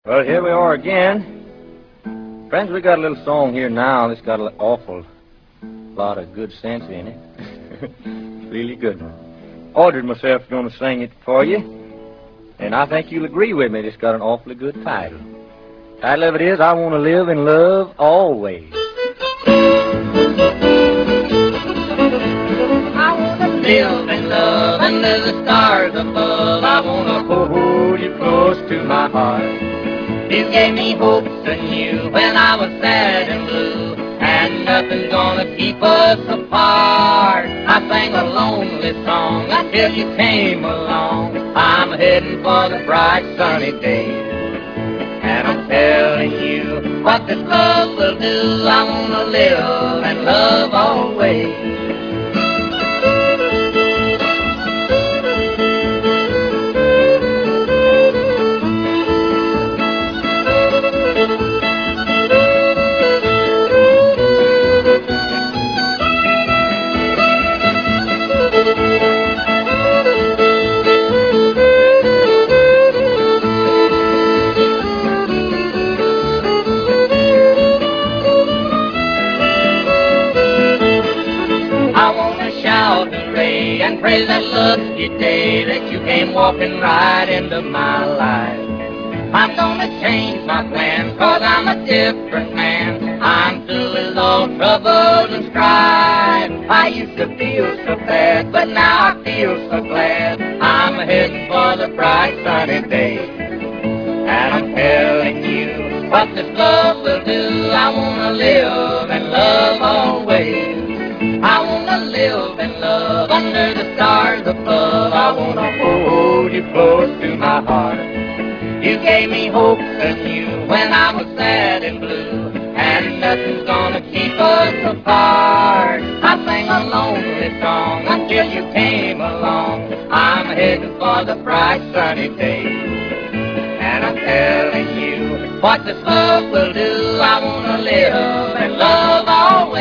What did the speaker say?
Well, here we are again. Friends, we got a little song here now that's got an awful lot of good sense in it. Really good. Ordered myself going to sing it for you, and I think you'll agree with me. It's got an awfully good title. Title of it is, I Want to Live in Love Always. I wanna live in love under the stars above. I wanna hold you close to my heart. You gave me hopes anew when I was sad and blue, and nothing's gonna keep us apart. I sang a lonely song until you came along. I'm heading for the bright sunny days, and I'm telling you what this love will do. I wanna live and love always. I wanna shout hooray and praise that lucky day that you came walking right into my life. I'm gonna change my plans 'cause I'm a different man. I'm through with all troubles and strife. I used to feel so bad, but now I feel so glad. I'm heading for the bright sunny day, and I'm telling you what this love will do. I wanna live and love always. I wanna live and love under the stars above. I wanna hold you close to my heart. You gave me hopes anew when I was sad and blue, and nothing's gonna keep us apart. I sang a lonely song until you came along. I'm heading for the bright sunny day, and I'm telling you what this love will do. I wanna live and love always.